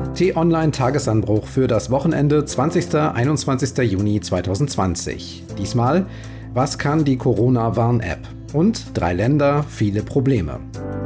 T-Online-Tagesanbruch für das Wochenende 20. 21. Juni 2020. Diesmal, was kann die Corona-Warn-App? Und 3 Länder, viele Probleme.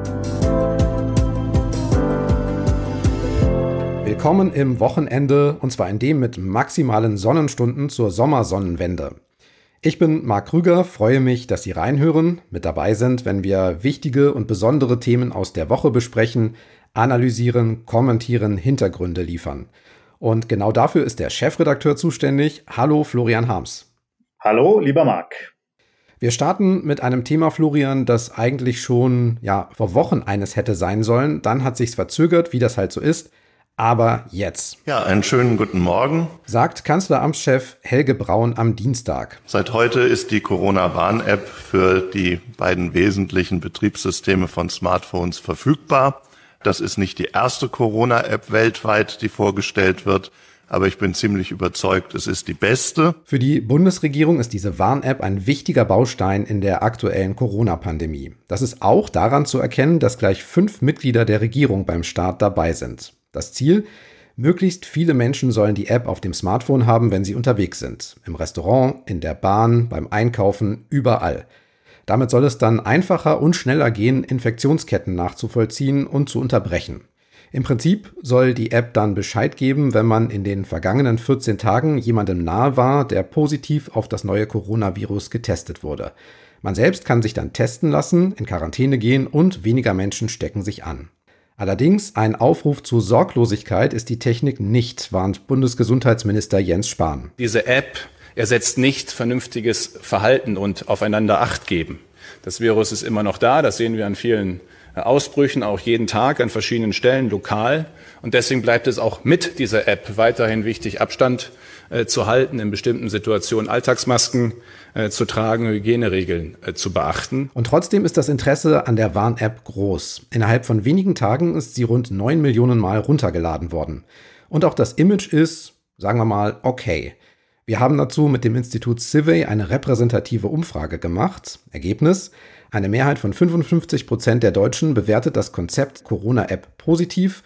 Willkommen im Wochenende, und zwar in dem mit maximalen Sonnenstunden zur Sommersonnenwende. Ich bin Marc Krüger, freue mich, dass Sie reinhören, mit dabei sind, wenn wir wichtige und besondere Themen aus der Woche besprechen, analysieren, kommentieren, Hintergründe liefern. Und genau dafür ist der Chefredakteur zuständig. Hallo Florian Harms. Hallo, lieber Marc. Wir starten mit einem Thema, Florian, das eigentlich schon vor Wochen eines hätte sein sollen. Dann hat sich's verzögert, wie das halt so ist. Aber jetzt. Ja, einen schönen guten Morgen, sagt Kanzleramtschef Helge Braun am Dienstag. Seit heute ist die Corona-Warn-App für die beiden wesentlichen Betriebssysteme von Smartphones verfügbar. Das ist nicht die erste Corona-App weltweit, die vorgestellt wird, aber ich bin ziemlich überzeugt, es ist die beste. Für die Bundesregierung ist diese Warn-App ein wichtiger Baustein in der aktuellen Corona-Pandemie. Das ist auch daran zu erkennen, dass gleich 5 Mitglieder der Regierung beim Start dabei sind. Das Ziel: möglichst viele Menschen sollen die App auf dem Smartphone haben, wenn sie unterwegs sind. Im Restaurant, in der Bahn, beim Einkaufen, überall. Damit soll es dann einfacher und schneller gehen, Infektionsketten nachzuvollziehen und zu unterbrechen. Im Prinzip soll die App dann Bescheid geben, wenn man in den vergangenen 14 Tagen jemandem nahe war, der positiv auf das neue Coronavirus getestet wurde. Man selbst kann sich dann testen lassen, in Quarantäne gehen und weniger Menschen stecken sich an. Allerdings ein Aufruf zu Sorglosigkeit ist die Technik nicht, warnt Bundesgesundheitsminister Jens Spahn. Diese App ersetzt nicht vernünftiges Verhalten und aufeinander Acht geben. Das Virus ist immer noch da, das sehen wir an vielen Ausbrüchen, auch jeden Tag an verschiedenen Stellen, lokal. Und deswegen bleibt es auch mit dieser App weiterhin wichtig, Abstand zu halten, in bestimmten Situationen Alltagsmasken zu tragen, Hygieneregeln zu beachten. Und trotzdem ist das Interesse an der Warn-App groß. Innerhalb von wenigen Tagen ist sie rund 9 Millionen Mal runtergeladen worden. Und auch das Image ist, sagen wir mal, okay. Wir haben dazu mit dem Institut Civey eine repräsentative Umfrage gemacht. Ergebnis: eine Mehrheit von 55% der Deutschen bewertet das Konzept Corona-App positiv,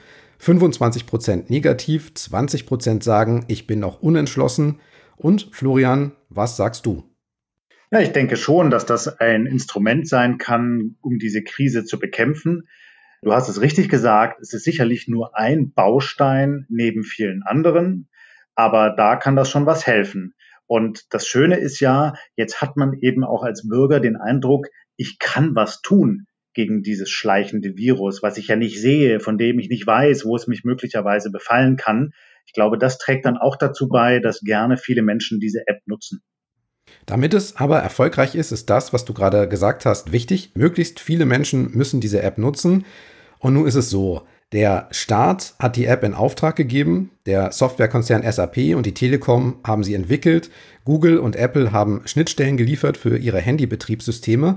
25% negativ, 20% sagen, ich bin noch unentschlossen. Und Florian, was sagst du? Ja, ich denke schon, dass das ein Instrument sein kann, um diese Krise zu bekämpfen. Du hast es richtig gesagt, es ist sicherlich nur ein Baustein neben vielen anderen. Aber da kann das schon was helfen. Und das Schöne ist ja, jetzt hat man eben auch als Bürger den Eindruck, ich kann was tun gegen dieses schleichende Virus, was ich ja nicht sehe, von dem ich nicht weiß, wo es mich möglicherweise befallen kann. Ich glaube, das trägt dann auch dazu bei, dass gerne viele Menschen diese App nutzen. Damit es aber erfolgreich ist, ist das, was du gerade gesagt hast, wichtig. Möglichst viele Menschen müssen diese App nutzen. Und nun ist es so: der Staat hat die App in Auftrag gegeben, der Softwarekonzern SAP und die Telekom haben sie entwickelt, Google und Apple haben Schnittstellen geliefert für ihre Handybetriebssysteme.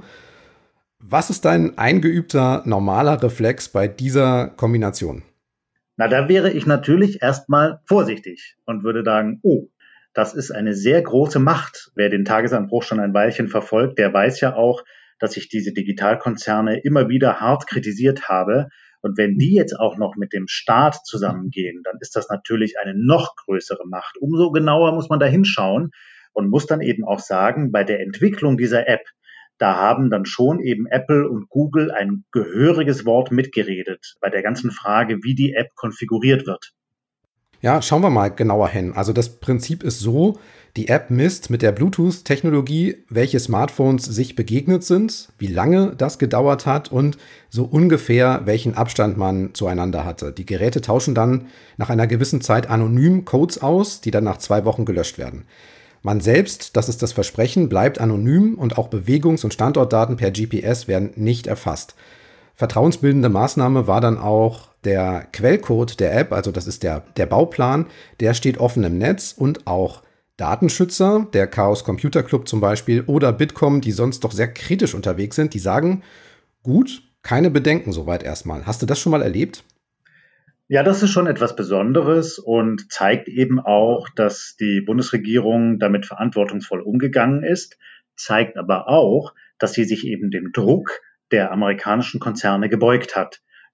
Was ist dein eingeübter, normaler Reflex bei dieser Kombination? Na, da wäre ich natürlich erstmal vorsichtig und würde sagen, das ist eine sehr große Macht. Wer den Tagesanbruch schon ein Weilchen verfolgt, der weiß ja auch, dass ich diese Digitalkonzerne immer wieder hart kritisiert habe. Und wenn die jetzt auch noch mit dem Staat zusammengehen, dann ist das natürlich eine noch größere Macht. Umso genauer muss man da hinschauen und muss dann eben auch sagen, bei der Entwicklung dieser App, da haben dann schon eben Apple und Google ein gehöriges Wort mitgeredet bei der ganzen Frage, wie die App konfiguriert wird. Ja, schauen wir mal genauer hin. Also das Prinzip ist so: die App misst mit der Bluetooth-Technologie, welche Smartphones sich begegnet sind, wie lange das gedauert hat und so ungefähr welchen Abstand man zueinander hatte. Die Geräte tauschen dann nach einer gewissen Zeit anonym Codes aus, die dann nach 2 Wochen gelöscht werden. Man selbst, das ist das Versprechen, bleibt anonym und auch Bewegungs- und Standortdaten per GPS werden nicht erfasst. Vertrauensbildende Maßnahme war dann auch der Quellcode der App, also das ist der Bauplan, der steht offen im Netz, und auch Datenschützer, der Chaos Computer Club zum Beispiel oder Bitkom, die sonst doch sehr kritisch unterwegs sind, die sagen, gut, keine Bedenken soweit erstmal. Hast du das schon mal erlebt? Ja, das ist schon etwas Besonderes und zeigt eben auch, dass die Bundesregierung damit verantwortungsvoll umgegangen ist, zeigt aber auch, dass sie sich eben dem Druck der amerikanischen Konzerne gebeugt hat.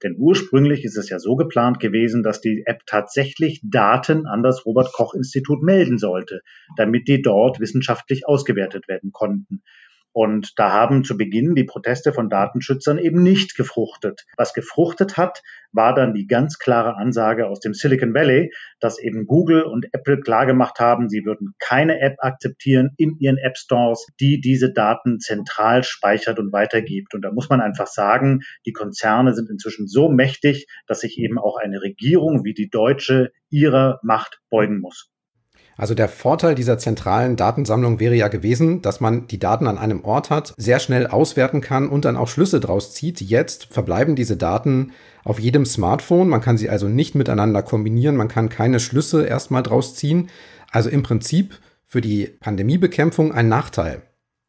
Denn ursprünglich ist es ja so geplant gewesen, dass die App tatsächlich Daten an das Robert-Koch-Institut melden sollte, damit die dort wissenschaftlich ausgewertet werden konnten. Und da haben zu Beginn die Proteste von Datenschützern eben nicht gefruchtet. Was gefruchtet hat, war dann die ganz klare Ansage aus dem Silicon Valley, dass eben Google und Apple klargemacht haben, sie würden keine App akzeptieren in ihren App Stores, die diese Daten zentral speichert und weitergibt. Und da muss man einfach sagen, die Konzerne sind inzwischen so mächtig, dass sich eben auch eine Regierung wie die deutsche ihrer Macht beugen muss. Also der Vorteil dieser zentralen Datensammlung wäre ja gewesen, dass man die Daten an einem Ort hat, sehr schnell auswerten kann und dann auch Schlüsse draus zieht. Jetzt verbleiben diese Daten auf jedem Smartphone. Man kann sie also nicht miteinander kombinieren. Man kann keine Schlüsse erstmal draus ziehen. Also im Prinzip für die Pandemiebekämpfung ein Nachteil.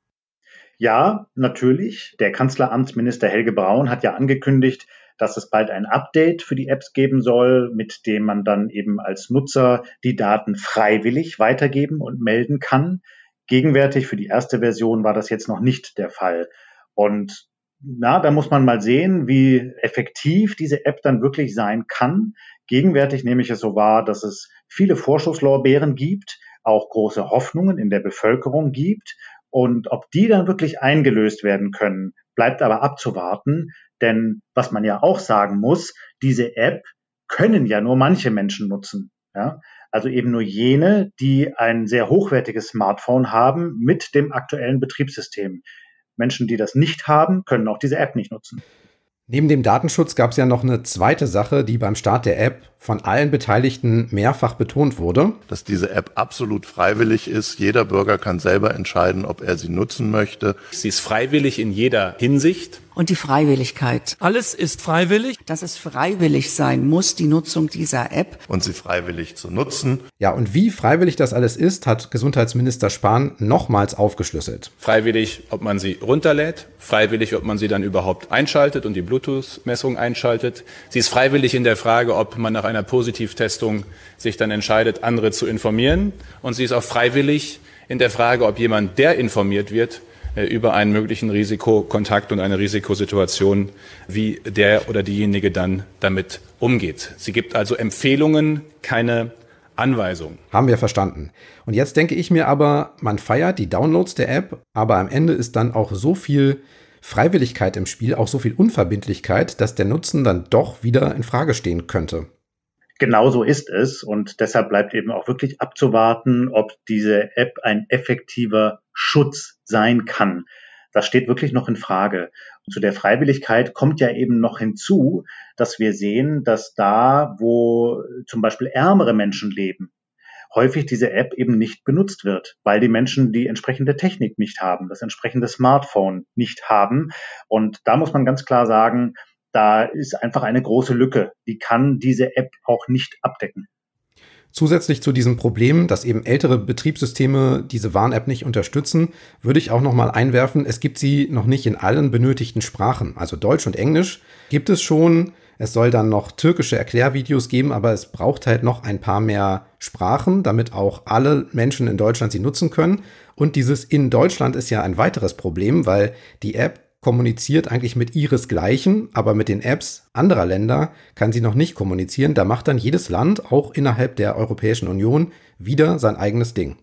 Ja, natürlich. Der Kanzleramtsminister Helge Braun hat ja angekündigt, dass es bald ein Update für die Apps geben soll, mit dem man dann eben als Nutzer die Daten freiwillig weitergeben und melden kann. Gegenwärtig für die erste Version war das jetzt noch nicht der Fall. Und da muss man mal sehen, wie effektiv diese App dann wirklich sein kann. Gegenwärtig nehme ich es so wahr, dass es viele Vorschusslorbeeren gibt, auch große Hoffnungen in der Bevölkerung gibt. Und ob die dann wirklich eingelöst werden können, bleibt aber abzuwarten. Denn was man ja auch sagen muss, diese App können ja nur manche Menschen nutzen. Ja? Also eben nur jene, die ein sehr hochwertiges Smartphone haben mit dem aktuellen Betriebssystem. Menschen, die das nicht haben, können auch diese App nicht nutzen. Neben dem Datenschutz gab es ja noch eine zweite Sache, die beim Start der App von allen Beteiligten mehrfach betont wurde. Dass diese App absolut freiwillig ist. Jeder Bürger kann selber entscheiden, ob er sie nutzen möchte. Sie ist freiwillig in jeder Hinsicht. Und die Freiwilligkeit. Alles ist freiwillig. Dass es freiwillig sein muss, die Nutzung dieser App. Und sie freiwillig zu nutzen. Ja, und wie freiwillig das alles ist, hat Gesundheitsminister Spahn nochmals aufgeschlüsselt. Freiwillig, ob man sie runterlädt. Freiwillig, ob man sie dann überhaupt einschaltet und die Bluetooth-Messung einschaltet. Sie ist freiwillig in der Frage, ob man nach einer Positivtestung sich dann entscheidet, andere zu informieren. Und sie ist auch freiwillig in der Frage, ob jemand, der informiert wird, über einen möglichen Risikokontakt und eine Risikosituation, wie der oder diejenige dann damit umgeht. Sie gibt also Empfehlungen, keine Anweisungen. Haben wir verstanden. Und jetzt denke ich mir aber, man feiert die Downloads der App, aber am Ende ist dann auch so viel Freiwilligkeit im Spiel, auch so viel Unverbindlichkeit, dass der Nutzen dann doch wieder in Frage stehen könnte. Genau so ist es und deshalb bleibt eben auch wirklich abzuwarten, ob diese App ein effektiver Schutz sein kann. Das steht wirklich noch in Frage. Und zu der Freiwilligkeit kommt ja eben noch hinzu, dass wir sehen, dass da, wo zum Beispiel ärmere Menschen leben, häufig diese App eben nicht benutzt wird, weil die Menschen die entsprechende Technik nicht haben, das entsprechende Smartphone nicht haben. Und da muss man ganz klar sagen, da ist einfach eine große Lücke. Die kann diese App auch nicht abdecken. Zusätzlich zu diesem Problem, dass eben ältere Betriebssysteme diese Warn-App nicht unterstützen, würde ich auch noch mal einwerfen, es gibt sie noch nicht in allen benötigten Sprachen. Also Deutsch und Englisch gibt es schon. Es soll dann noch türkische Erklärvideos geben, aber es braucht halt noch ein paar mehr Sprachen, damit auch alle Menschen in Deutschland sie nutzen können. Und dieses in Deutschland ist ja ein weiteres Problem, weil die App kommuniziert eigentlich mit ihresgleichen, aber mit den Apps anderer Länder kann sie noch nicht kommunizieren. Da macht dann jedes Land, auch innerhalb der Europäischen Union, wieder sein eigenes Ding.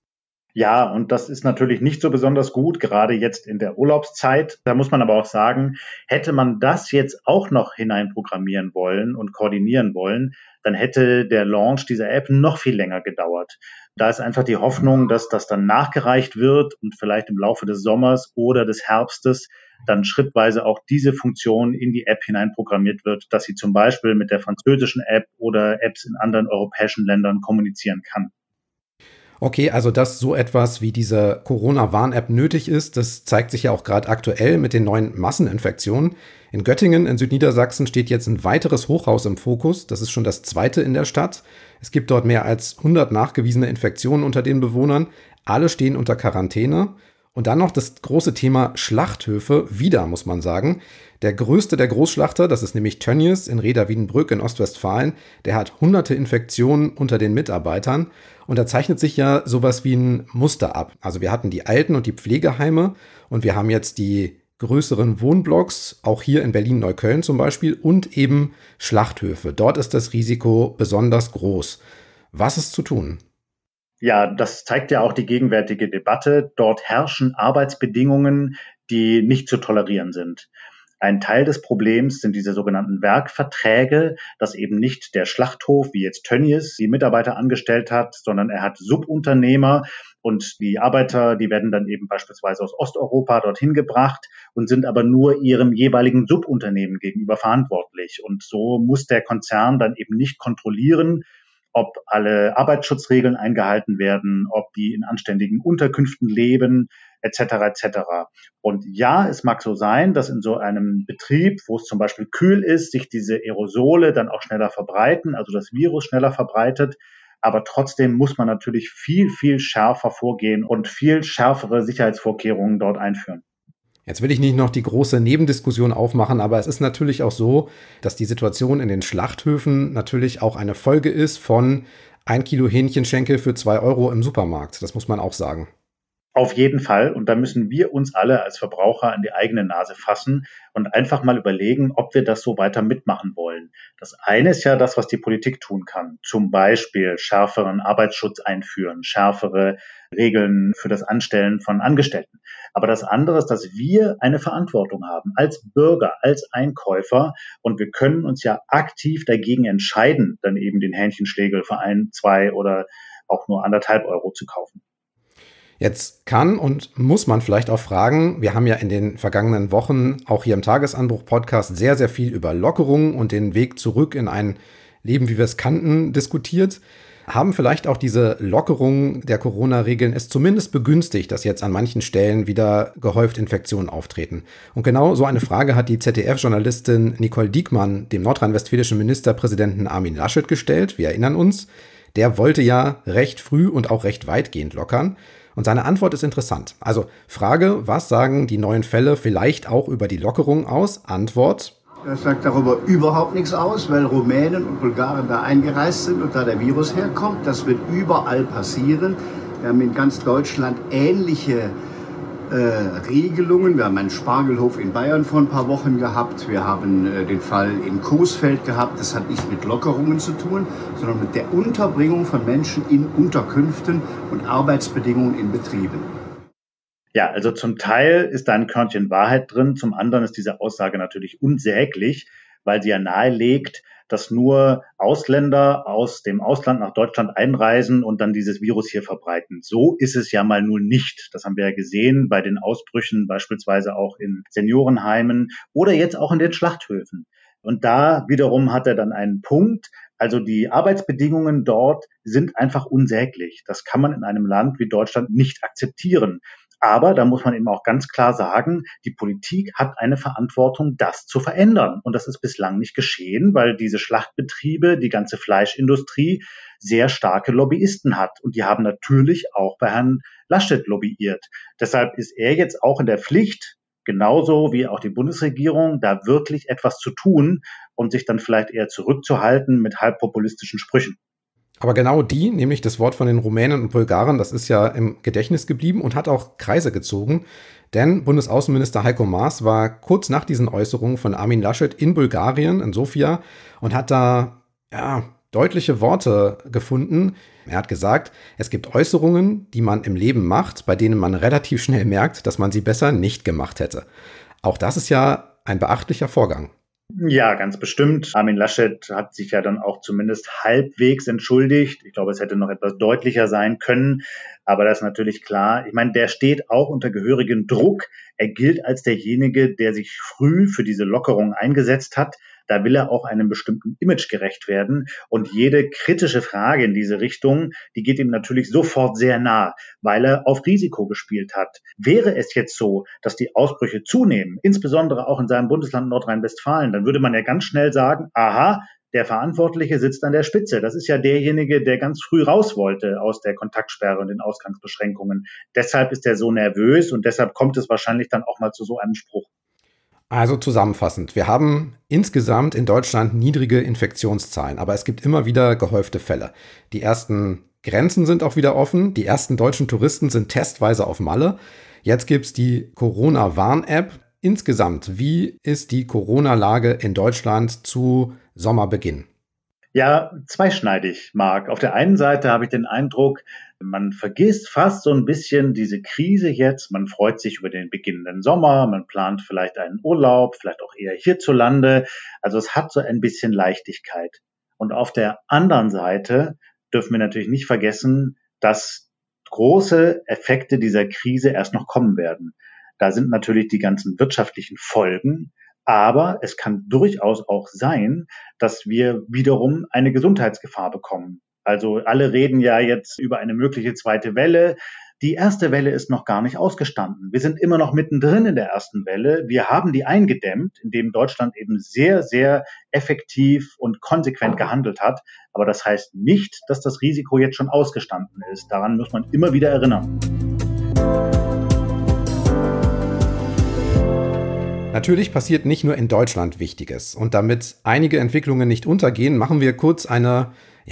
Ja, und das ist natürlich nicht so besonders gut, gerade jetzt in der Urlaubszeit. Da muss man aber auch sagen, hätte man das jetzt auch noch hineinprogrammieren wollen und koordinieren wollen, dann hätte der Launch dieser App noch viel länger gedauert. Da ist einfach die Hoffnung, dass das dann nachgereicht wird und vielleicht im Laufe des Sommers oder des Herbstes dann schrittweise auch diese Funktion in die App hineinprogrammiert wird, dass sie zum Beispiel mit der französischen App oder Apps in anderen europäischen Ländern kommunizieren kann. Okay, also dass so etwas wie diese Corona-Warn-App nötig ist, das zeigt sich ja auch gerade aktuell mit den neuen Masseninfektionen. In Göttingen in Südniedersachsen steht jetzt ein weiteres Hochhaus im Fokus. Das ist schon das zweite in der Stadt. Es gibt dort mehr als 100 nachgewiesene Infektionen unter den Bewohnern. Alle stehen unter Quarantäne. Und dann noch das große Thema Schlachthöfe, wieder muss man sagen. Der größte der Großschlachter, das ist nämlich Tönnies in Reda-Wiedenbrück in Ostwestfalen, der hat hunderte Infektionen unter den Mitarbeitern. Und da zeichnet sich ja sowas wie ein Muster ab. Also wir hatten die Alten- und die Pflegeheime und wir haben jetzt die größeren Wohnblocks, auch hier in Berlin-Neukölln zum Beispiel, und eben Schlachthöfe. Dort ist das Risiko besonders groß. Was ist zu tun? Ja, das zeigt ja auch die gegenwärtige Debatte. Dort herrschen Arbeitsbedingungen, die nicht zu tolerieren sind. Ein Teil des Problems sind diese sogenannten Werkverträge, dass eben nicht der Schlachthof, wie jetzt Tönnies, die Mitarbeiter angestellt hat, sondern er hat Subunternehmer und die Arbeiter, die werden dann eben beispielsweise aus Osteuropa dorthin gebracht und sind aber nur ihrem jeweiligen Subunternehmen gegenüber verantwortlich. Und so muss der Konzern dann eben nicht kontrollieren, ob alle Arbeitsschutzregeln eingehalten werden, ob die in anständigen Unterkünften leben, etc. etc. Und ja, es mag so sein, dass in so einem Betrieb, wo es zum Beispiel kühl ist, sich diese Aerosole dann auch schneller verbreiten, also das Virus schneller verbreitet. Aber trotzdem muss man natürlich viel, viel schärfer vorgehen und viel schärfere Sicherheitsvorkehrungen dort einführen. Jetzt will ich nicht noch die große Nebendiskussion aufmachen, aber es ist natürlich auch so, dass die Situation in den Schlachthöfen natürlich auch eine Folge ist von 1 Kilo Hähnchenschenkel für 2 Euro im Supermarkt. Das muss man auch sagen. Auf jeden Fall. Und da müssen wir uns alle als Verbraucher an die eigene Nase fassen und einfach mal überlegen, ob wir das so weiter mitmachen wollen. Das eine ist ja das, was die Politik tun kann. Zum Beispiel schärferen Arbeitsschutz einführen, schärfere Regeln für das Anstellen von Angestellten. Aber das andere ist, dass wir eine Verantwortung haben als Bürger, als Einkäufer. Und wir können uns ja aktiv dagegen entscheiden, dann eben den Hähnchenschlegel für 1, 2 oder auch nur 1,5 Euro zu kaufen. Jetzt kann und muss man vielleicht auch fragen, wir haben ja in den vergangenen Wochen auch hier im Tagesanbruch-Podcast sehr, sehr viel über Lockerungen und den Weg zurück in ein Leben, wie wir es kannten, diskutiert. Haben vielleicht auch diese Lockerungen der Corona-Regeln es zumindest begünstigt, dass jetzt an manchen Stellen wieder gehäuft Infektionen auftreten? Und genau so eine Frage hat die ZDF-Journalistin Nicole Diekmann dem nordrhein-westfälischen Ministerpräsidenten Armin Laschet gestellt. Wir erinnern uns, der wollte ja recht früh und auch recht weitgehend lockern. Und seine Antwort ist interessant. Also Frage, was sagen die neuen Fälle vielleicht auch über die Lockerung aus? Antwort: Das sagt darüber überhaupt nichts aus, weil Rumänen und Bulgaren da eingereist sind und da der Virus herkommt. Das wird überall passieren. Wir haben in ganz Deutschland ähnliche Regelungen. Wir haben einen Spargelhof in Bayern vor ein paar Wochen gehabt. Wir haben den Fall in Coesfeld gehabt. Das hat nicht mit Lockerungen zu tun, sondern mit der Unterbringung von Menschen in Unterkünften und Arbeitsbedingungen in Betrieben. Ja, also zum Teil ist da ein Körnchen Wahrheit drin. Zum anderen ist diese Aussage natürlich unsäglich, weil sie ja nahelegt, dass nur Ausländer aus dem Ausland nach Deutschland einreisen und dann dieses Virus hier verbreiten. So ist es ja mal nur nicht. Das haben wir ja gesehen bei den Ausbrüchen, beispielsweise auch in Seniorenheimen oder jetzt auch in den Schlachthöfen. Und da wiederum hat er dann einen Punkt. Also die Arbeitsbedingungen dort sind einfach unsäglich. Das kann man in einem Land wie Deutschland nicht akzeptieren. Aber da muss man eben auch ganz klar sagen, die Politik hat eine Verantwortung, das zu verändern. Und das ist bislang nicht geschehen, weil diese Schlachtbetriebe, die ganze Fleischindustrie sehr starke Lobbyisten hat. Und die haben natürlich auch bei Herrn Laschet lobbyiert. Deshalb ist er jetzt auch in der Pflicht, genauso wie auch die Bundesregierung, da wirklich etwas zu tun und sich dann vielleicht eher zurückzuhalten mit halbpopulistischen Sprüchen. Aber genau die, nämlich das Wort von den Rumänen und Bulgaren, das ist ja im Gedächtnis geblieben und hat auch Kreise gezogen. Denn Bundesaußenminister Heiko Maas war kurz nach diesen Äußerungen von Armin Laschet in Bulgarien, in Sofia, und hat da deutliche Worte gefunden. Er hat gesagt, es gibt Äußerungen, die man im Leben macht, bei denen man relativ schnell merkt, dass man sie besser nicht gemacht hätte. Auch das ist ja ein beachtlicher Vorgang. Ja, ganz bestimmt. Armin Laschet hat sich ja dann auch zumindest halbwegs entschuldigt. Ich glaube, es hätte noch etwas deutlicher sein können. Aber das ist natürlich klar. Ich meine, der steht auch unter gehörigem Druck. Er gilt als derjenige, der sich früh für diese Lockerung eingesetzt hat. Da will er auch einem bestimmten Image gerecht werden. Und jede kritische Frage in diese Richtung, die geht ihm natürlich sofort sehr nah, weil er auf Risiko gespielt hat. Wäre es jetzt so, dass die Ausbrüche zunehmen, insbesondere auch in seinem Bundesland Nordrhein-Westfalen, dann würde man ja ganz schnell sagen, aha, der Verantwortliche sitzt an der Spitze. Das ist ja derjenige, der ganz früh raus wollte aus der Kontaktsperre und den Ausgangsbeschränkungen. Deshalb ist er so nervös und deshalb kommt es wahrscheinlich dann auch mal zu so einem Spruch. Also zusammenfassend, wir haben insgesamt in Deutschland niedrige Infektionszahlen, aber es gibt immer wieder gehäufte Fälle. Die ersten Grenzen sind auch wieder offen, die ersten deutschen Touristen sind testweise auf Malle. Jetzt gibt es die Corona-Warn-App. insgesamt, wie ist die Corona-Lage in Deutschland zu Sommerbeginn? Ja, zweischneidig, Marc. Auf der einen Seite habe ich den Eindruck, man vergisst fast so ein bisschen diese Krise jetzt. Man freut sich über den beginnenden Sommer, man plant vielleicht einen Urlaub, vielleicht auch eher hierzulande. Also es hat so ein bisschen Leichtigkeit. Und auf der anderen Seite dürfen wir natürlich nicht vergessen, dass große Effekte dieser Krise erst noch kommen werden. Da sind natürlich die ganzen wirtschaftlichen Folgen, aber es kann durchaus auch sein, dass wir wiederum eine Gesundheitsgefahr bekommen. Also alle reden ja jetzt über eine mögliche zweite Welle. Die erste Welle ist noch gar nicht ausgestanden. Wir sind immer noch mittendrin in der ersten Welle. Wir haben die eingedämmt, indem Deutschland eben sehr, sehr effektiv und konsequent gehandelt hat. Aber das heißt nicht, dass das Risiko jetzt schon ausgestanden ist. Daran muss man immer wieder erinnern. Natürlich passiert nicht nur in Deutschland Wichtiges. Und damit einige Entwicklungen nicht untergehen, machen wir kurz eine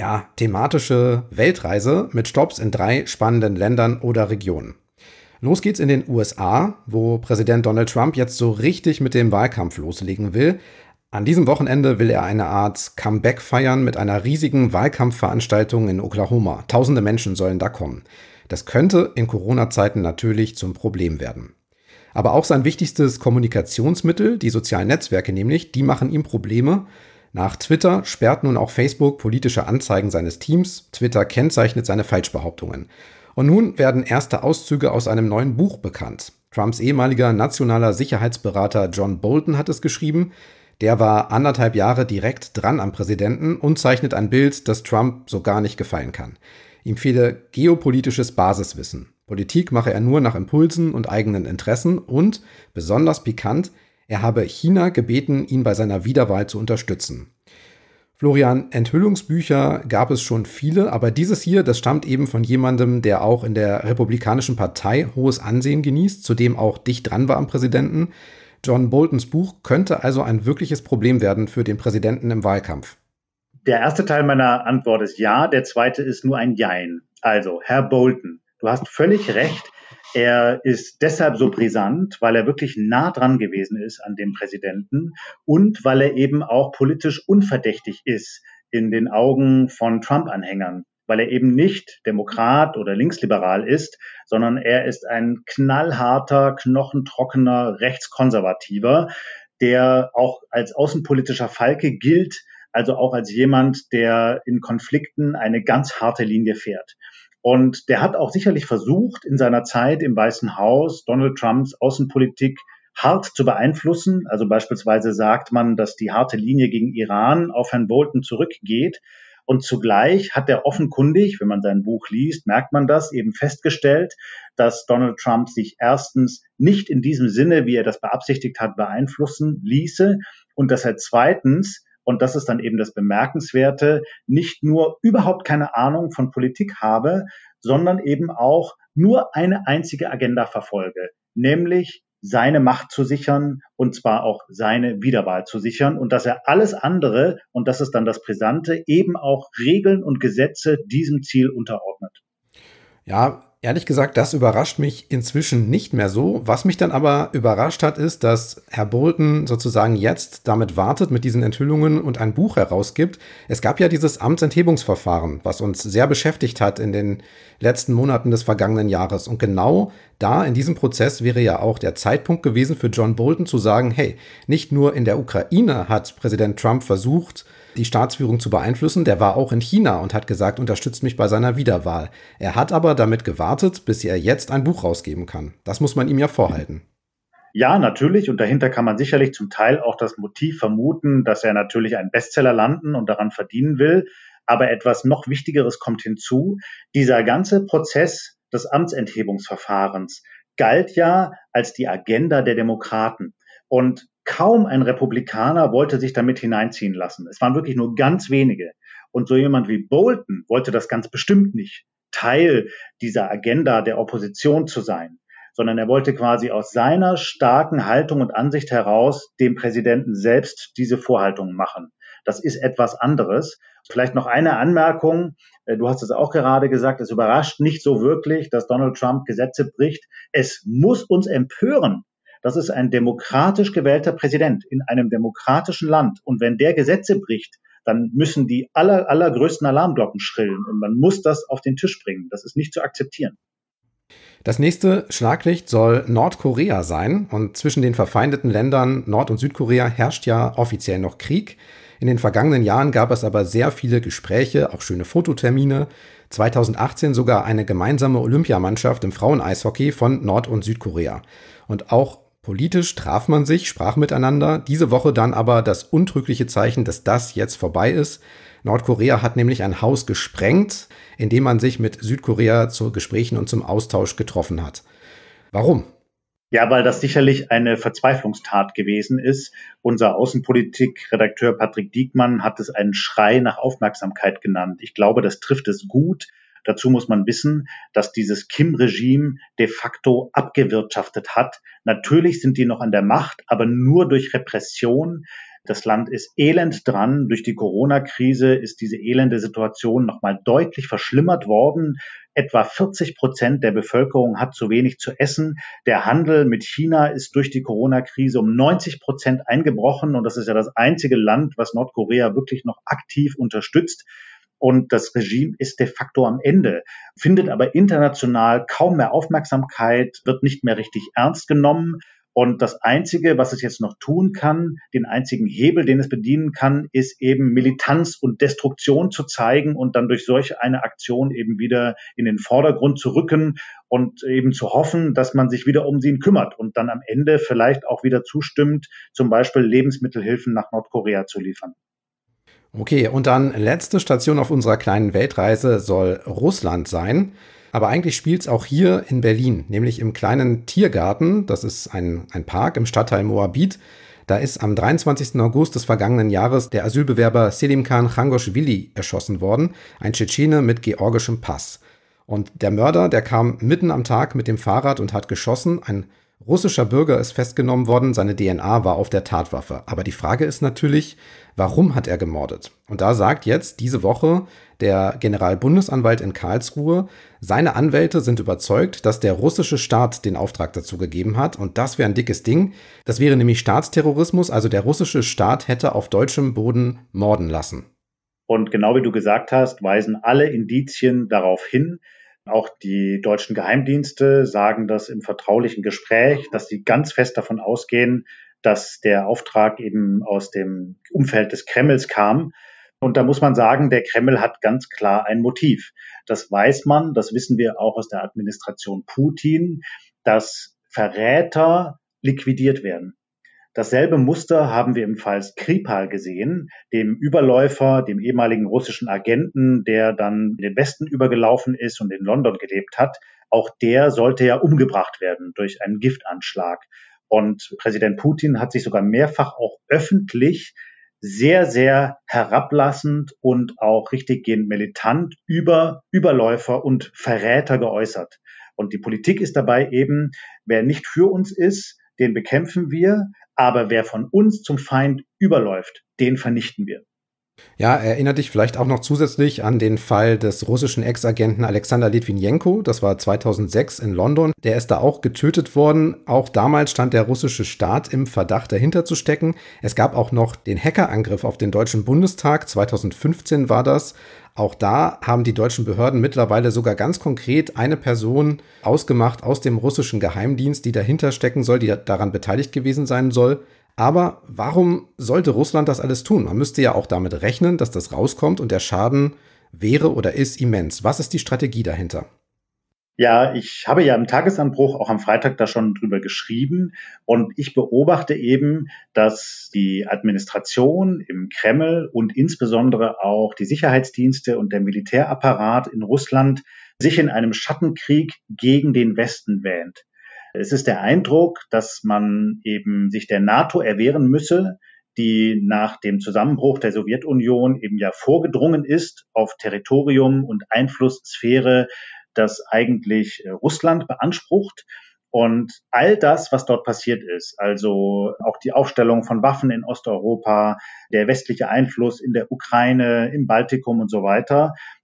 thematische Weltreise mit Stopps in 3 spannenden Ländern oder Regionen. Los geht's in den USA, wo Präsident Donald Trump jetzt so richtig mit dem Wahlkampf loslegen will. An diesem Wochenende will er eine Art Comeback feiern mit einer riesigen Wahlkampfveranstaltung in Oklahoma. Tausende Menschen sollen da kommen. Das könnte in Corona-Zeiten natürlich zum Problem werden. Aber auch sein wichtigstes Kommunikationsmittel, die sozialen Netzwerke nämlich, die machen ihm Probleme. Nach Twitter sperrt nun auch Facebook politische Anzeigen seines Teams. Twitter kennzeichnet seine Falschbehauptungen. Und nun werden erste Auszüge aus einem neuen Buch bekannt. Trumps ehemaliger nationaler Sicherheitsberater John Bolton hat es geschrieben. Der war 1,5 Jahre direkt dran am Präsidenten und zeichnet ein Bild, das Trump so gar nicht gefallen kann. Ihm fehle geopolitisches Basiswissen. Politik mache er nur nach Impulsen und eigenen Interessen und, besonders pikant, er habe China gebeten, ihn bei seiner Wiederwahl zu unterstützen. Florian, Enthüllungsbücher gab es schon viele, aber dieses hier, das stammt eben von jemandem, der auch in der Republikanischen Partei hohes Ansehen genießt, zudem auch dicht dran war am Präsidenten. John Boltons Buch könnte also ein wirkliches Problem werden für den Präsidenten im Wahlkampf. Der erste Teil meiner Antwort ist ja, der zweite ist nur ein Jein. Also, Herr Bolton, du hast völlig recht. Er ist deshalb so brisant, weil er wirklich nah dran gewesen ist an dem Präsidenten und weil er eben auch politisch unverdächtig ist in den Augen von Trump-Anhängern, weil er eben nicht Demokrat oder linksliberal ist, sondern er ist ein knallharter, knochentrockener Rechtskonservativer, der auch als außenpolitischer Falke gilt, also auch als jemand, der in Konflikten eine ganz harte Linie fährt. Und der hat auch sicherlich versucht, in seiner Zeit im Weißen Haus Donald Trumps Außenpolitik hart zu beeinflussen. Also beispielsweise sagt man, dass die harte Linie gegen Iran auf Herrn Bolton zurückgeht. Und zugleich hat er offenkundig, wenn man sein Buch liest, merkt man das, eben festgestellt, dass Donald Trump sich erstens nicht in diesem Sinne, wie er das beabsichtigt hat, beeinflussen ließe und dass er zweitens, und das ist dann eben das Bemerkenswerte, nicht nur überhaupt keine Ahnung von Politik habe, sondern eben auch nur eine einzige Agenda verfolge, nämlich seine Macht zu sichern und zwar auch seine Wiederwahl zu sichern und dass er alles andere, und das ist dann das Brisante, eben auch Regeln und Gesetze diesem Ziel unterordnet. Ja, ehrlich gesagt, das überrascht mich inzwischen nicht mehr so. Was mich dann aber überrascht hat, ist, dass Herr Bolton sozusagen jetzt damit wartet mit diesen Enthüllungen und ein Buch herausgibt. Es gab ja dieses Amtsenthebungsverfahren, was uns sehr beschäftigt hat in den letzten Monaten des vergangenen Jahres. Und genau da in diesem Prozess wäre ja auch der Zeitpunkt gewesen für John Bolton zu sagen, hey, nicht nur in der Ukraine hat Präsident Trump versucht, die Staatsführung zu beeinflussen, der war auch in China und hat gesagt, unterstützt mich bei seiner Wiederwahl. Er hat aber damit gewartet, bis er jetzt ein Buch rausgeben kann. Das muss man ihm ja vorhalten. Ja, natürlich. Und dahinter kann man sicherlich zum Teil auch das Motiv vermuten, dass er natürlich einen Bestseller landen und daran verdienen will. Aber etwas noch Wichtigeres kommt hinzu. Dieser ganze Prozess des Amtsenthebungsverfahrens galt ja als die Agenda der Demokraten. Und kaum ein Republikaner wollte sich damit hineinziehen lassen. Es waren wirklich nur ganz wenige. Und so jemand wie Bolton wollte das ganz bestimmt nicht, Teil dieser Agenda der Opposition zu sein, sondern er wollte quasi aus seiner starken Haltung und Ansicht heraus dem Präsidenten selbst diese Vorhaltungen machen. Das ist etwas anderes. Vielleicht noch eine Anmerkung. Du hast es auch gerade gesagt, es überrascht nicht so wirklich, dass Donald Trump Gesetze bricht. Es muss uns empören, Das ist ein demokratisch gewählter Präsident in einem demokratischen Land. Und wenn der Gesetze bricht, dann müssen die allergrößten Alarmglocken schrillen. Und man muss das auf den Tisch bringen. Das ist nicht zu akzeptieren. Das nächste Schlaglicht soll Nordkorea sein. Und zwischen den verfeindeten Ländern Nord- und Südkorea herrscht ja offiziell noch Krieg. In den vergangenen Jahren gab es aber sehr viele Gespräche, auch schöne Fototermine. 2018 sogar eine gemeinsame Olympiamannschaft im Frauen-Eishockey von Nord- und Südkorea. Und auch politisch traf man sich, sprach miteinander. Diese Woche dann aber das untrügliche Zeichen, dass das jetzt vorbei ist. Nordkorea hat nämlich ein Haus gesprengt, in dem man sich mit Südkorea zu Gesprächen und zum Austausch getroffen hat. Warum? Ja, weil das sicherlich eine Verzweiflungstat gewesen ist. Unser Außenpolitik-Redakteur Patrick Diekmann hat es einen Schrei nach Aufmerksamkeit genannt. Ich glaube, das trifft es gut. Dazu muss man wissen, dass dieses Kim-Regime de facto abgewirtschaftet hat. Natürlich sind die noch an der Macht, aber nur durch Repression. Das Land ist elend dran. Durch die Corona-Krise ist diese elende Situation nochmal deutlich verschlimmert worden. Etwa 40% der Bevölkerung hat zu wenig zu essen. Der Handel mit China ist durch die Corona-Krise um 90% eingebrochen. Und das ist ja das einzige Land, was Nordkorea wirklich noch aktiv unterstützt. Und das Regime ist de facto am Ende, findet aber international kaum mehr Aufmerksamkeit, wird nicht mehr richtig ernst genommen. Und das Einzige, was es jetzt noch tun kann, den einzigen Hebel, den es bedienen kann, ist eben Militanz und Destruktion zu zeigen und dann durch solche eine Aktion eben wieder in den Vordergrund zu rücken und eben zu hoffen, dass man sich wieder um sie kümmert und dann am Ende vielleicht auch wieder zustimmt, zum Beispiel Lebensmittelhilfen nach Nordkorea zu liefern. Okay, und dann letzte Station auf unserer kleinen Weltreise soll Russland sein. Aber eigentlich spielt es auch hier in Berlin, nämlich im kleinen Tiergarten. Das ist ein Park im Stadtteil Moabit. Da ist am 23. August des vergangenen Jahres der Asylbewerber Selimkhan Changoshvili erschossen worden, ein Tschetschene mit georgischem Pass. Und der Mörder, der kam mitten am Tag mit dem Fahrrad und hat geschossen. Ein russischer Bürger ist festgenommen worden, seine DNA war auf der Tatwaffe. Aber die Frage ist natürlich, warum hat er gemordet? Und da sagt jetzt diese Woche der Generalbundesanwalt in Karlsruhe, seine Anwälte sind überzeugt, dass der russische Staat den Auftrag dazu gegeben hat. Und das wäre ein dickes Ding. Das wäre nämlich Staatsterrorismus, also der russische Staat hätte auf deutschem Boden morden lassen. Und genau wie du gesagt hast, weisen alle Indizien darauf hin. Auch die deutschen Geheimdienste sagen das im vertraulichen Gespräch, dass sie ganz fest davon ausgehen, dass der Auftrag eben aus dem Umfeld des Kremls kam. Und da muss man sagen, der Kreml hat ganz klar ein Motiv. Das weiß man, das wissen wir auch aus der Administration Putin, dass Verräter liquidiert werden. Dasselbe Muster haben wir im Fall Skripal gesehen, dem Überläufer, dem ehemaligen russischen Agenten, der dann in den Westen übergelaufen ist und in London gelebt hat. Auch der sollte ja umgebracht werden durch einen Giftanschlag. Und Präsident Putin hat sich sogar mehrfach auch öffentlich sehr, sehr herablassend und auch richtiggehend militant über Überläufer und Verräter geäußert. Und die Politik ist dabei eben, wer nicht für uns ist, den bekämpfen wir, aber wer von uns zum Feind überläuft, den vernichten wir. Ja, erinnert dich vielleicht auch noch zusätzlich an den Fall des russischen Ex-Agenten Alexander Litwinenko. Das war 2006 in London. Der ist da auch getötet worden. Auch damals stand der russische Staat im Verdacht, dahinter zu stecken. Es gab auch noch den Hackerangriff auf den Deutschen Bundestag. 2015 war das. Auch da haben die deutschen Behörden mittlerweile sogar ganz konkret eine Person ausgemacht aus dem russischen Geheimdienst, die dahinter stecken soll, die daran beteiligt gewesen sein soll. Aber warum sollte Russland das alles tun? Man müsste ja auch damit rechnen, dass das rauskommt und der Schaden wäre oder ist immens. Was ist die Strategie dahinter? Ja, ich habe ja im Tagesanbruch auch am Freitag da schon drüber geschrieben und ich beobachte eben, dass die Administration im Kreml und insbesondere auch die Sicherheitsdienste und der Militärapparat in Russland sich in einem Schattenkrieg gegen den Westen wähnt. Es ist der Eindruck, dass man eben sich der NATO erwehren müsse, die nach dem Zusammenbruch der Sowjetunion eben ja vorgedrungen ist auf Territorium und Einflusssphäre, das eigentlich Russland beansprucht. Und all das, was dort passiert ist, also auch die Aufstellung von Waffen in Osteuropa, der westliche Einfluss in der Ukraine, im Baltikum und so weiter,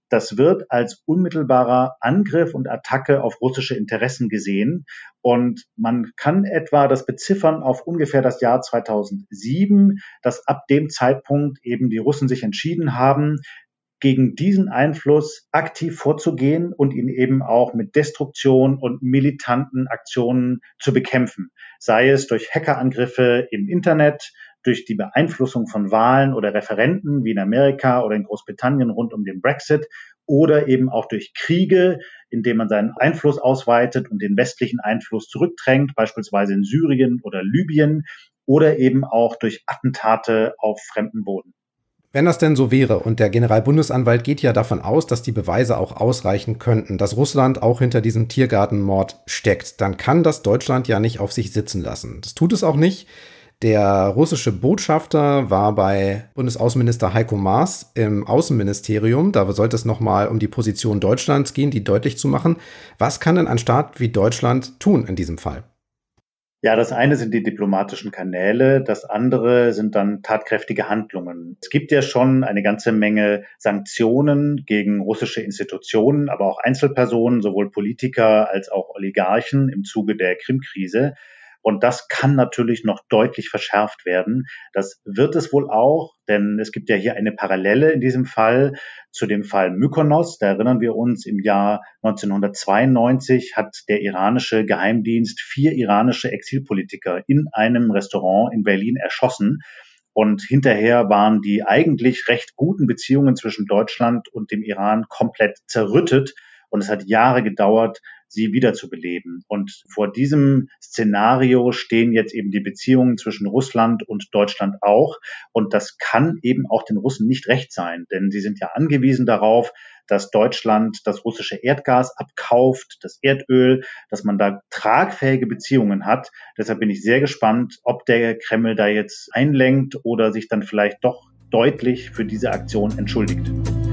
das wird als unmittelbarer Angriff und Attacke auf russische Interessen gesehen. Und man kann etwa das beziffern auf ungefähr das Jahr 2007, dass ab dem Zeitpunkt eben die Russen sich entschieden haben, gegen diesen Einfluss aktiv vorzugehen und ihn eben auch mit Destruktion und militanten Aktionen zu bekämpfen. Sei es durch Hackerangriffe im Internet, durch die Beeinflussung von Wahlen oder Referenden wie in Amerika oder in Großbritannien rund um den Brexit oder eben auch durch Kriege, indem man seinen Einfluss ausweitet und den westlichen Einfluss zurückdrängt, beispielsweise in Syrien oder Libyen, oder eben auch durch Attentate auf fremdem Boden. Wenn das denn so wäre, und der Generalbundesanwalt geht ja davon aus, dass die Beweise auch ausreichen könnten, dass Russland auch hinter diesem Tiergartenmord steckt, dann kann das Deutschland ja nicht auf sich sitzen lassen. Das tut es auch nicht. Der russische Botschafter war bei Bundesaußenminister Heiko Maas im Außenministerium. Da sollte es nochmal um die Position Deutschlands gehen, die deutlich zu machen. Was kann denn ein Staat wie Deutschland tun in diesem Fall? Ja, das eine sind die diplomatischen Kanäle, das andere sind dann tatkräftige Handlungen. Es gibt ja schon eine ganze Menge Sanktionen gegen russische Institutionen, aber auch Einzelpersonen, sowohl Politiker als auch Oligarchen im Zuge der Krim-Krise. Und das kann natürlich noch deutlich verschärft werden. Das wird es wohl auch, denn es gibt ja hier eine Parallele in diesem Fall zu dem Fall Mykonos. Da erinnern wir uns, im Jahr 1992 hat der iranische Geheimdienst 4 iranische Exilpolitiker in einem Restaurant in Berlin erschossen. Und hinterher waren die eigentlich recht guten Beziehungen zwischen Deutschland und dem Iran komplett zerrüttet. Und es hat Jahre gedauert, sie wiederzubeleben. Und vor diesem Szenario stehen jetzt eben die Beziehungen zwischen Russland und Deutschland auch. Und das kann eben auch den Russen nicht recht sein, denn sie sind ja angewiesen darauf, dass Deutschland das russische Erdgas abkauft, das Erdöl, dass man da tragfähige Beziehungen hat. Deshalb bin ich sehr gespannt, ob der Kreml da jetzt einlenkt oder sich dann vielleicht doch deutlich für diese Aktion entschuldigt.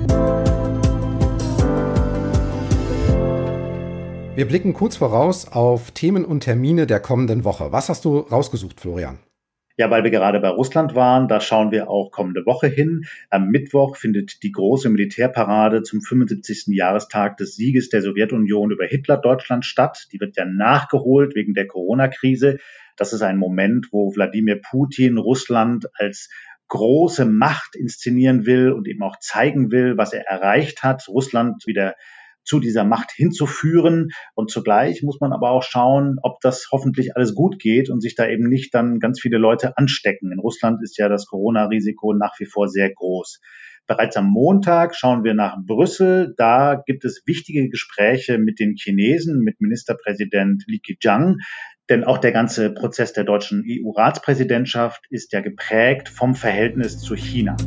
Wir blicken kurz voraus auf Themen und Termine der kommenden Woche. Was hast du rausgesucht, Florian? Ja, weil wir gerade bei Russland waren, da schauen wir auch kommende Woche hin. Am Mittwoch findet die große Militärparade zum 75. Jahrestag des Sieges der Sowjetunion über Hitler-Deutschland statt. Die wird ja nachgeholt wegen der Corona-Krise. Das ist ein Moment, wo Wladimir Putin Russland als große Macht inszenieren will und eben auch zeigen will, was er erreicht hat, Russland wieder zu dieser Macht hinzuführen. Und zugleich muss man aber auch schauen, ob das hoffentlich alles gut geht und sich da eben nicht dann ganz viele Leute anstecken. In Russland ist ja das Corona-Risiko nach wie vor sehr groß. Bereits am Montag schauen wir nach Brüssel. Da gibt es wichtige Gespräche mit den Chinesen, mit Ministerpräsident Li Keqiang. Denn auch der ganze Prozess der deutschen EU-Ratspräsidentschaft ist ja geprägt vom Verhältnis zu China.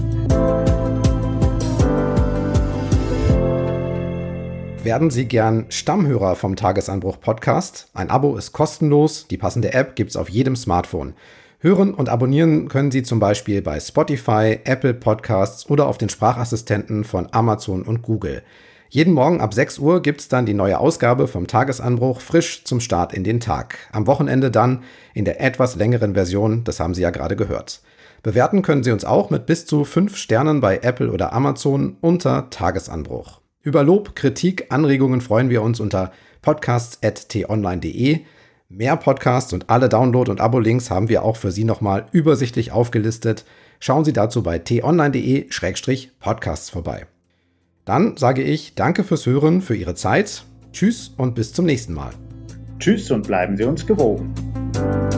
Werden Sie gern Stammhörer vom Tagesanbruch-Podcast? Ein Abo ist kostenlos, die passende App gibt's auf jedem Smartphone. Hören und abonnieren können Sie zum Beispiel bei Spotify, Apple Podcasts oder auf den Sprachassistenten von Amazon und Google. Jeden Morgen ab 6 Uhr gibt's dann die neue Ausgabe vom Tagesanbruch frisch zum Start in den Tag. Am Wochenende dann in der etwas längeren Version, das haben Sie ja gerade gehört. Bewerten können Sie uns auch mit bis zu 5 Sternen bei Apple oder Amazon unter Tagesanbruch. Über Lob, Kritik, Anregungen freuen wir uns unter podcasts@t-online.de. Mehr Podcasts und alle Download- und Abo-Links haben wir auch für Sie nochmal übersichtlich aufgelistet. Schauen Sie dazu bei t-online.de/podcasts vorbei. Dann sage ich danke fürs Hören, für Ihre Zeit. Tschüss und bis zum nächsten Mal. Tschüss und bleiben Sie uns gewogen.